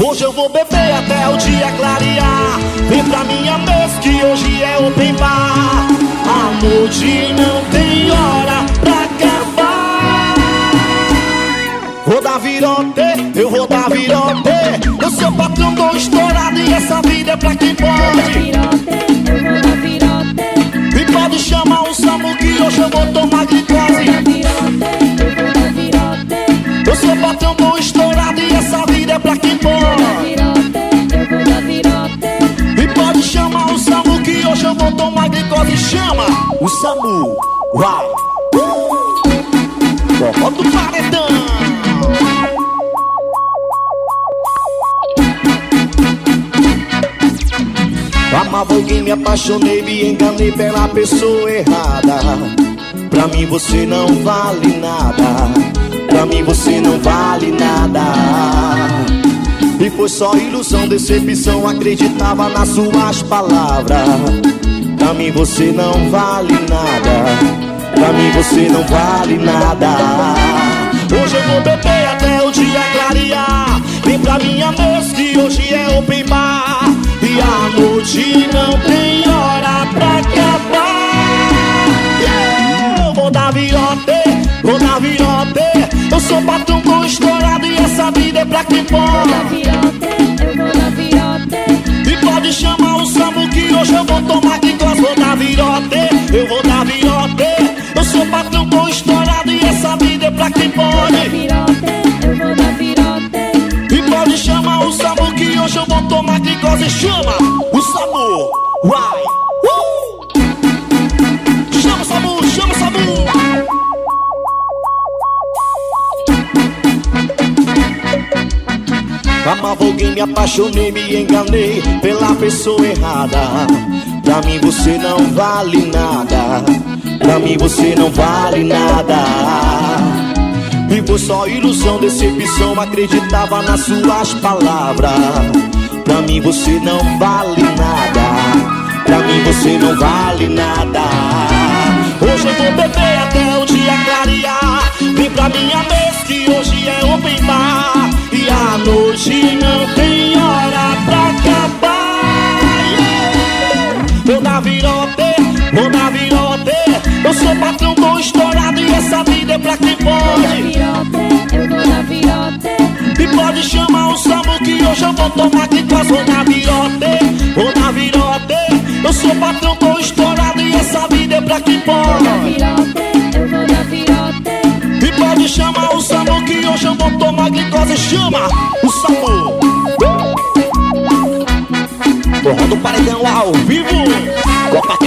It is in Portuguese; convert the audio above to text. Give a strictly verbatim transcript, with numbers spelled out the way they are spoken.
Hoje eu vou beber até o dia clarear. Vem pra minha mesa que hoje é open bar. A noite não tem hora pra acabar. Vou dar virote, eu vou dar virote. Eu sou patrão, tô estourado e essa vida é pra quem pode. Eu vou dar virote, E pode chamar um Samu que hoje eu vou tomar glicose. eu vou dar virote, Eu sou patrão, tô estourado e essa vida é pra quem pode. eu vou dar virote. E pode chamar o Samu que hoje eu vou tomar glicose. Chama o Samu, vai. Forró do paredão. Amava alguém, me apaixonei, me enganei pela pessoa errada. Pra mim você não vale nada. Pra mim você não vale nada. E foi só ilusão, decepção, acreditava nas suas palavras. Pra mim você não vale nada. Pra mim você não vale nada. Hoje eu vou beber até o dia clarear. Vem pra minha mesa que hoje é open bar. E a noite não tem hora pra acabar. Yeah! Eu vou dar virote, vou dar virote. Eu sou patrão, tô estourado e essa vida é pra quem pode. Eu vou dar virote, E pode chamar o Samu que hoje eu vou tomar glicose. Vou dar virote, eu vou dar virote. Eu sou patrão, tô estourado e essa vida é pra quem pode. eu vou dar virote, E pode chamar o Samu que hoje eu vou tomar glicose. Chama o Samu, vai. Uh! Chama o Samu, chama o Samu. Amava alguém, me apaixonei, me enganei pela pessoa errada. Pra mim você não vale nada. Pra mim você não vale nada. E foi só ilusão, decepção, acreditava nas suas palavras. Pra mim você não vale nada. Pra mim você não vale nada. Hoje eu vou beber até o dia clarear. Vem pra minha mesa que hoje é open bar. E a noite não tem hora pra acabar. Yeah! Vou dar virote, vou dar virote. Eu sou patrão, tô estourado e essa vida é pra quem pode. eu vou dar virote, E pode chamar o Samu que hoje eu vou tomar glicose. Vou dar virote, vou dar virote. Eu sou patrão, tô estourado e essa vida é pra quem pode. eu vou dar virote, E pode chamar o Samu que hoje eu vou tomar glicose. Chama o Samu. Forró do paredão ao vivo. Copa